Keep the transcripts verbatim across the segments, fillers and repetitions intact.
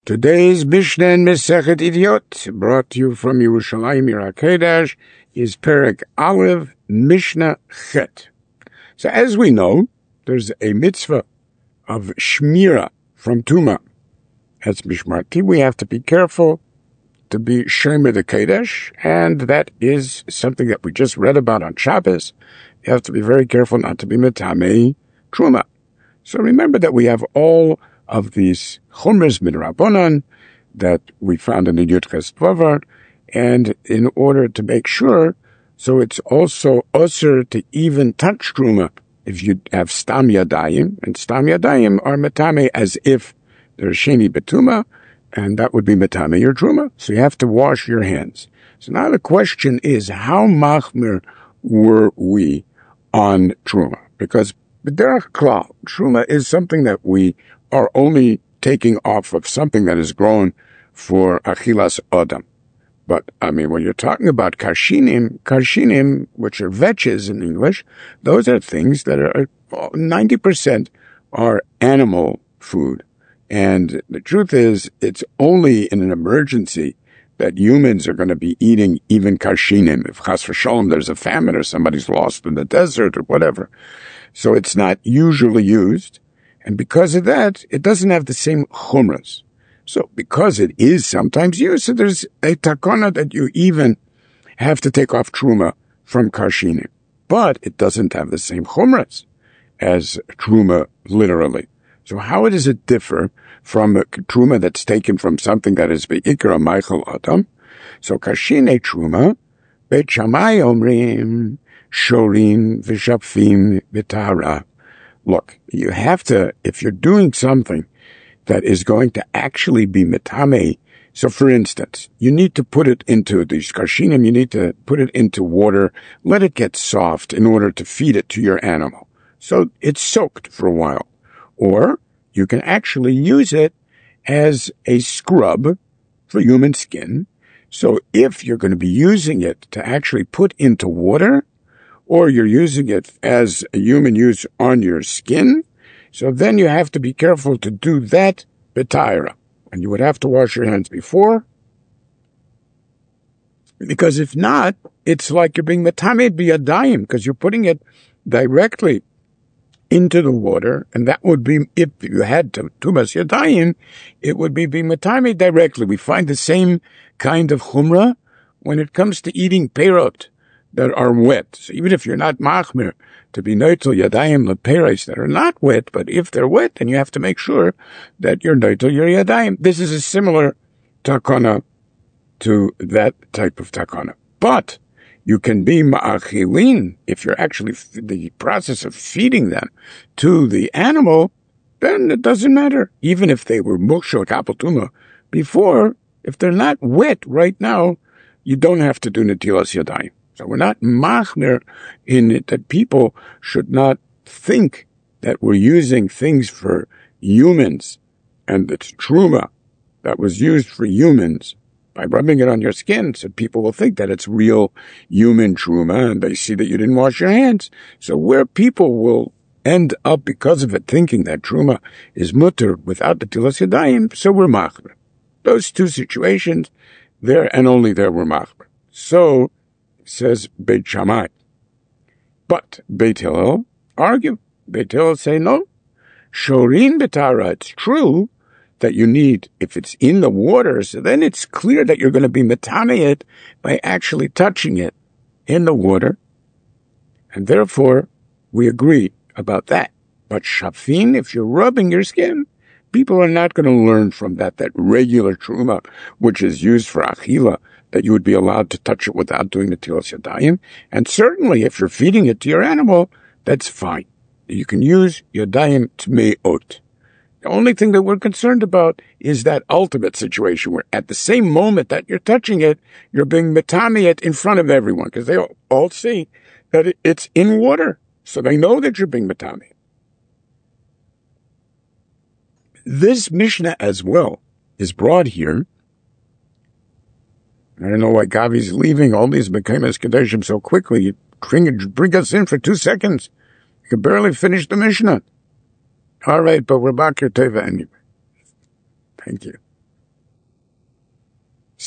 Today's Mishnah in Masechet Idiot, brought to you from Yerushalayim Yer HaKodesh, is Perek Aleph, Mishnah Chet. So as we know, there's a mitzvah of Shmira from Tuma. As Mishmarti, we have to be careful to be Shomer the Kodesh, and that is something that we just read about on Shabbos. You have to be very careful not to be Metamei Truma. So remember that we have all of these chumras midrabanan that we found in the Yud Ches Vavar, and in order to make sure, so it's also osur to even touch truma if you have stam yadayim, and stam yadayim are metame as if they're sheni betuma, and that would be metame your truma. So you have to wash your hands. So now the question is, how machmir were we on truma? Because b'derech klal, truma is something that we are only taking off of something that is grown for achilas adam. But, I mean, when you're talking about karshinim, karshinim, which are vetches in English, those are things that are, ninety percent are animal food. And the truth is, it's only in an emergency that humans are going to be eating even karshinim. If chas v'sholom there's a famine or somebody's lost in the desert or whatever. So it's not usually used. And because of that, it doesn't have the same chumras. So because it is sometimes used, so there's a takana that you even have to take off truma from karshinim. But it doesn't have the same chumras as truma literally. So how does it differ from a truma that's taken from something that is be'ikra meichel adam? So karshine truma, Beit Shammai omrim, shorin v'shapfim b'tahara. Look, you have to, if you're doing something that is going to actually be metame, so for instance, you need to put it into these karshinim, you need to put it into water, let it get soft in order to feed it to your animal. So it's soaked for a while. Or you can actually use it as a scrub for human skin. So if you're going to be using it to actually put into water, or you're using it as a human use on your skin, so then you have to be careful to do that b'tahara. And you would have to wash your hands before, because if not, it's like you're being metamed b'yadayim, because you're putting it directly into the water, and that would be, if you had to tumas yadayim, it would be being metamed directly. We find the same kind of chumrah when it comes to eating perot that are wet. So even if you're not machmir to be noitel yadayim leperes that are not wet, but if they're wet, then you have to make sure that you're noitel your yadayim. This is a similar takana to that type of takana. But you can be ma'achilin if you're actually the process of feeding them to the animal, then it doesn't matter. Even if they were mukshel kapotuma before, if they're not wet right now, you don't have to do netilas yadayim. So we're not machmir in it that people should not think that we're using things for humans, and it's truma that was used for humans by rubbing it on your skin, so people will think that it's real human truma, and they see that you didn't wash your hands. So where people will end up because of it thinking that truma is mutter without the tilas yadayim, so we're machmir. Those two situations, there and only there we're machmir. So says Beit Shammai. But Beit Hillel argue. Beit Hillel say no. Shorin b'tahara, it's true that you need, if it's in the water, so then it's clear that you're going to be metame it by actually touching it in the water. And therefore, we agree about that. But shafin, if you're rubbing your skin, people are not going to learn from that, that regular truma, which is used for achila, that you would be allowed to touch it without doing the tilas yadayim. And certainly, if you're feeding it to your animal, that's fine. You can use yadayim tmeot. The only thing that we're concerned about is that ultimate situation where at the same moment that you're touching it, you're being metame it in front of everyone, because they all, all see that it's in water. So they know that you're being metame. This Mishnah as well is brought here. I don't know why Gavi's leaving all these Mekaymas Kadeshim so quickly. You bring, bring us in for two seconds. You can barely finish the Mishnah. All right, but we're back here, Teva, anyway. Thank you.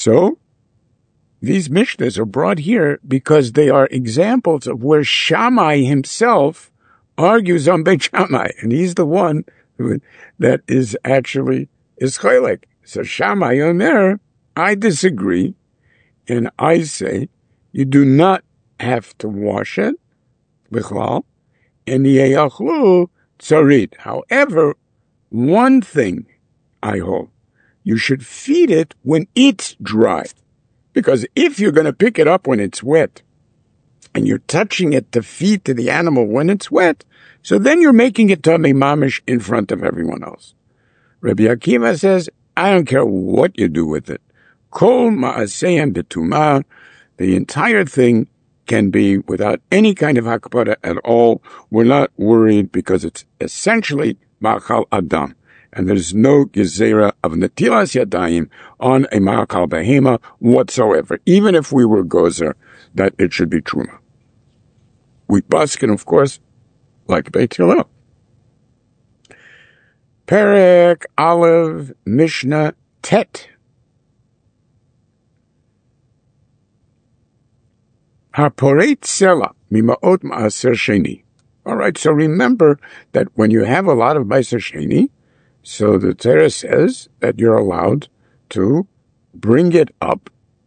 So, these Mishnahs are brought here because they are examples of where Shammai himself argues on Beit Shammai, and he's the one who, that is actually is chelek. So Shammai Omer, I disagree, and I say you do not have to wash it, bichlal, and yeyachlu tzarit. However, one thing I hold, you should feed it when it's dry. Because if you're going to pick it up when it's wet, and you're touching it to feed to the animal when it's wet, so then you're making it tummy mamish in front of everyone else. Rabbi Akiva says, I don't care what you do with it. Kol ma'aseyem b'tumah, the entire thing can be without any kind of hakpara at all. We're not worried because it's essentially ma'achal adam. And there's no gezerah of netilas yadayim on a ma'akal behema whatsoever, even if we were gozer, that it should be truma. We buskin, of course, like Beit Hillel. Perek Aleph Mishnah Tet. Haporet sela mimaot ma'aser sheni. All right, so remember that when you have a lot of ma'aser sheni, so the Torah says that you're allowed to bring it up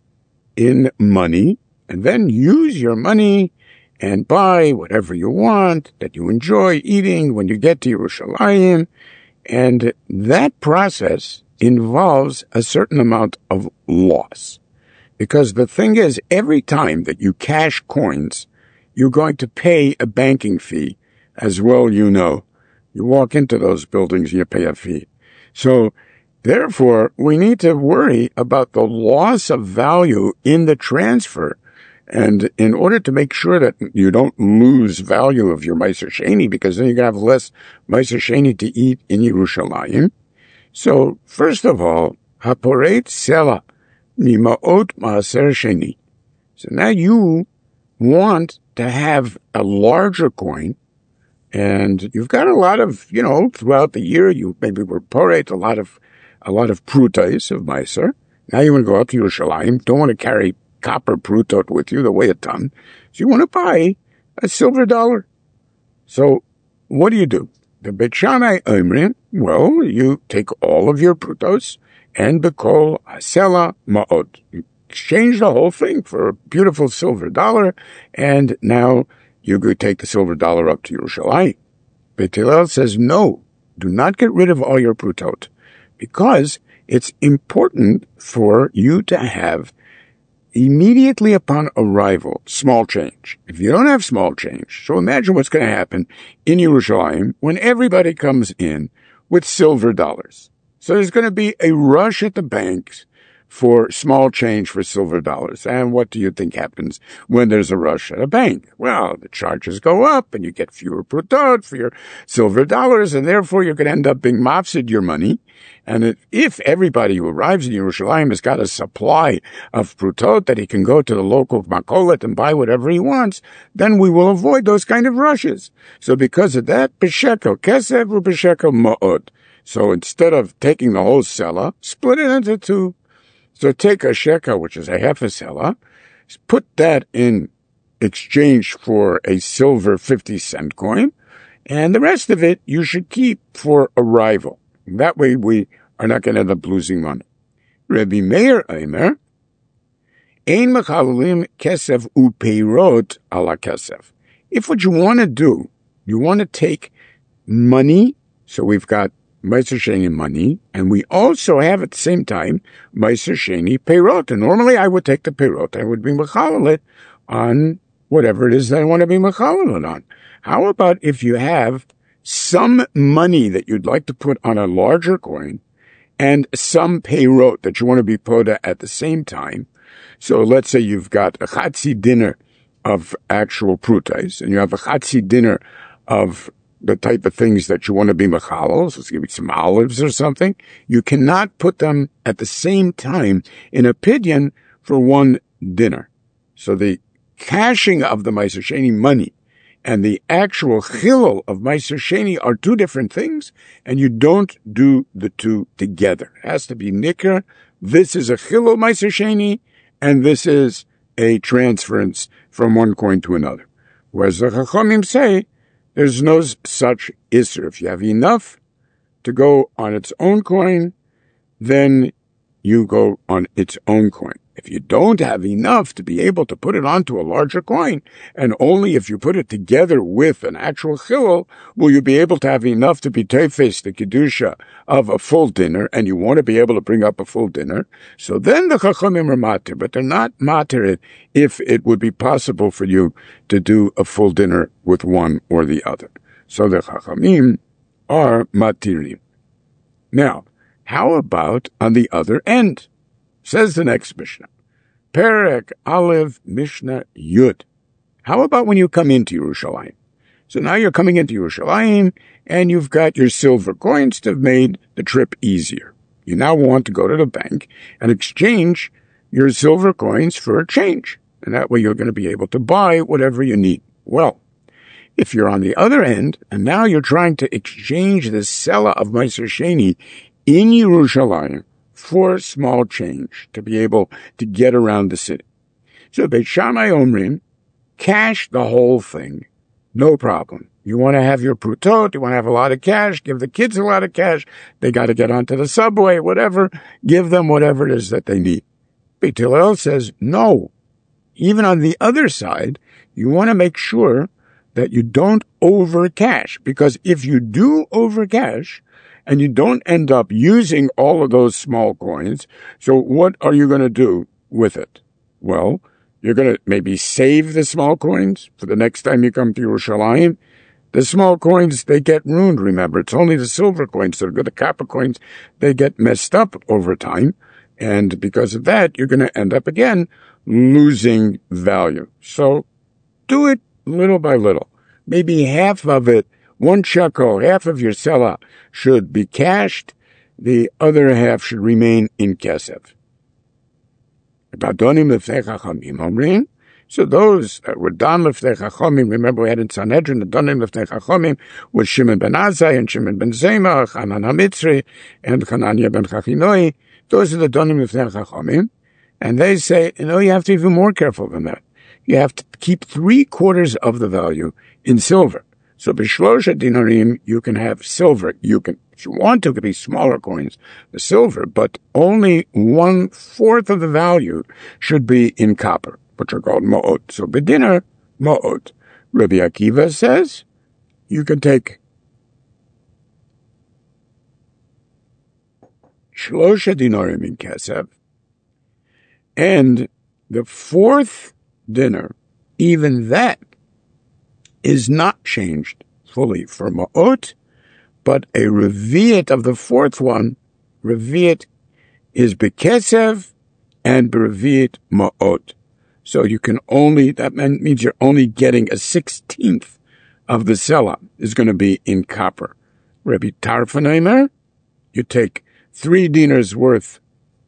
in money and then use your money and buy whatever you want that you enjoy eating when you get to Yerushalayim. And that process involves a certain amount of loss. Because the thing is, every time that you cash coins, you're going to pay a banking fee, as well you know. You walk into those buildings, you pay a fee. So, therefore, we need to worry about the loss of value in the transfer. And in order to make sure that you don't lose value of your Meiser Sheni, because then you're going to have less Meiser Sheni to eat in Yerushalayim. So, first of all, Haporet Sela Mimaot Maaser Sheni. So now you want to have a larger coin, and you've got a lot of, you know, throughout the year, you maybe were poret, a lot of, a lot of prutais of Meiser. Now you want to go out to Yerushalayim, don't want to carry copper prutot with you, the way it's done. So you want to buy a silver dollar. So what do you do? The Beit Shammai Omrim, well, you take all of your prutos and bekol asela ma'ot. You exchange the whole thing for a beautiful silver dollar, and now you could take the silver dollar up to Yerushalayim. Beit Hillel says, no, do not get rid of all your prutot, because it's important for you to have immediately upon arrival small change. If you don't have small change, so imagine what's going to happen in Yerushalayim when everybody comes in with silver dollars. So there's going to be a rush at the banks for small change for silver dollars. And what do you think happens when there's a rush at a bank? Well, the charges go up and you get fewer prutot for your silver dollars, and therefore you're going to end up being mafsid your money. And if everybody who arrives in Yerushalayim has got a supply of prutot that he can go to the local makolet and buy whatever he wants, then we will avoid those kind of rushes. So because of that, b'shekel kesef or b'shekel ma'od. So instead of taking the whole selah, split it into two. So take a shekel, which is a half a selah, put that in exchange for a silver fifty cent coin, and the rest of it you should keep for arrival. That way we are not going to end up losing money. Rabbi Meir Omer, Ein mechalulim kesef upeirot ala kesef. If what you want to do, you want to take money, so we've got Meiser Sheni money, and we also have at the same time Meiser Sheni peirot. And normally I would take the peirot, I would be mechalel on whatever it is that I want to be mechalel on. How about if you have some money that you'd like to put on a larger coin and some peirot that you want to be poda at the same time? So let's say you've got a chatzi dinner of actual prutais, and you have a chatzi dinner of the type of things that you want to be mechalel, so it's going to be some olives or something. You cannot put them at the same time in a pidyon for one dinner. So the cashing of the Meiser Sheni money and the actual chilul of Meiser Sheni are two different things, and you don't do the two together. It has to be nikar this is a chilul Meiser Sheni, and this is a transference from one coin to another. Whereas the Chachamim say, there's no such isser. If you have enough to go on its own coin, then you go on its own coin. If you don't have enough to be able to put it onto a larger coin, and only if you put it together with an actual chilul, will you be able to have enough to be tefes the kedusha of a full dinner, and you want to be able to bring up a full dinner, so then the chachamim are matir, but they're not matir if it would be possible for you to do a full dinner with one or the other. So the chachamim are matirim. Now, how about on the other end? Says the next Mishnah. Perek Aleph Mishnah Yud. How about when you come into Yerushalayim? So now you're coming into Yerushalayim, and you've got your silver coins to have made the trip easier. You now want to go to the bank and exchange your silver coins for a change. And that way you're going to be able to buy whatever you need. Well, if you're on the other end, and now you're trying to exchange the Sela of Meiser Sheni in Yerushalayim for small change to be able to get around the city. So Beit Shammai Omrim, cash the whole thing, no problem. You want to have your prutot, you want to have a lot of cash, give the kids a lot of cash, they got to get onto the subway, whatever, give them whatever it is that they need. Beit Hillel says, no. Even on the other side, you want to make sure that you don't over cash, because if you do over cash, and you don't end up using all of those small coins, so what are you going to do with it? Well, you're going to maybe save the small coins for the next time you come to Yerushalayim. The small coins, they get ruined, remember. It's only the silver coins that are good. The copper coins, they get messed up over time. And because of that, you're going to end up again losing value. So do it little by little. Maybe half of it, one shekel, half of your sela should be cashed. The other half should remain in kesef. So those that were dan leftei chachamim, remember we had in Sanhedrin, the danim leftei chachamim was Shimon ben Azai and Shimon ben Zema, Hanan HaMitzri, and Hanania ben Chachinoi. Those are the danim leftei chachamim. And they say, you know, you have to be even more careful than that. You have to keep three quarters of the value in silver. So b'shlosha dinarim, you can have silver. You can, if you want to, it could be smaller coins, the silver, but only one fourth of the value should be in copper, which are called ma'ot. So b'dinar, ma'ot. Rabbi Akiva says, you can take shlosha dinarim in kesef, and the fourth dinner, even that, is not changed fully for ma'ot, but a revi'at of the fourth one, revi'at is bekesev and berevi'at ma'ot. So you can only, that means you're only getting a sixteenth of the sela is going to be in copper. Rabbi Tarfon, you take three dinars worth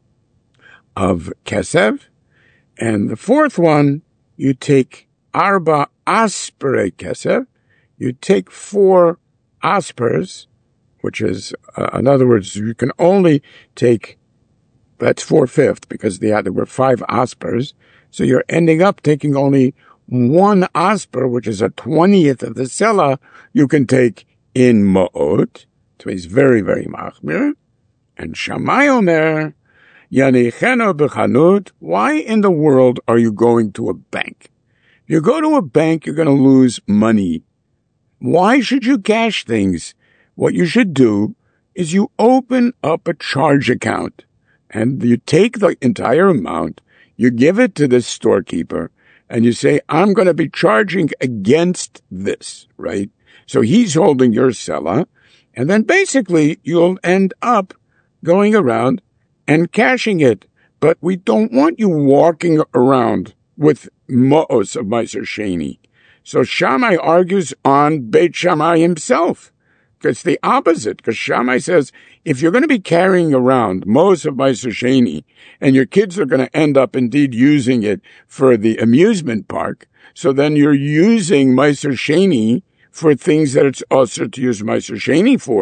of kesev, and the fourth one, you take arba aspere kesef, you take four aspers, which is, uh, in other words, you can only take, that's four-fifths, because they had, there were five aspers, so you're ending up taking only one asper, which is a twentieth of the sela, you can take in ma'ot, so he's very, very machmir, and Shammai Omer, Yanicheno b'chanut, why in the world are you going to a bank? You go to a bank, you're going to lose money. Why should you cash things? What you should do is you open up a charge account and you take the entire amount, you give it to the storekeeper, and you say, I'm going to be charging against this, right? So he's holding your sela, and then basically you'll end up going around and cashing it. But we don't want you walking around with ma'os of Meiser Sheni. So Shammai argues on Beit Shammai himself. It's the opposite, because Shammai says, if you're going to be carrying around ma'os of Meiser Sheni, and your kids are going to end up indeed using it for the amusement park, so then you're using Meiser Sheni for things that it's also to use Meiser Sheni for.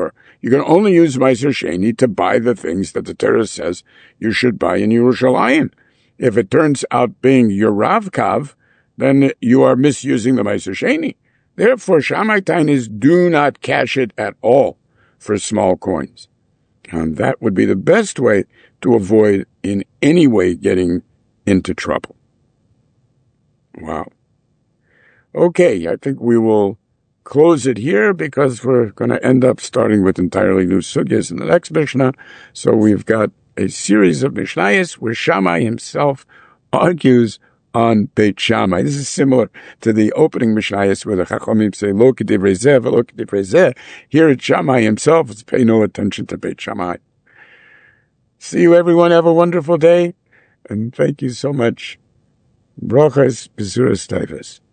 You can only use Meiser Sheni to buy the things that the Torah says you should buy in Yerushalayim. If it turns out being your Ravkav, then you are misusing the Meiser Sheni. Therefore, Shammai Tainis do not cash it at all for small coins. And that would be the best way to avoid in any way getting into trouble. Wow. Okay, I think we will close it here because we're going to end up starting with entirely new sugyas in the next Mishnah. So we've got a series of Mishnayos where Shammai himself argues on Beit Shammai. This is similar to the opening Mishnayos where the Chachamim say, Lo k'divrei zeh v'lo k'divrei zeh. Here at Shammai himself, let's pay no attention to Beit Shammai. See you everyone. Have a wonderful day. And thank you so much. Brachas Besuras Taivas.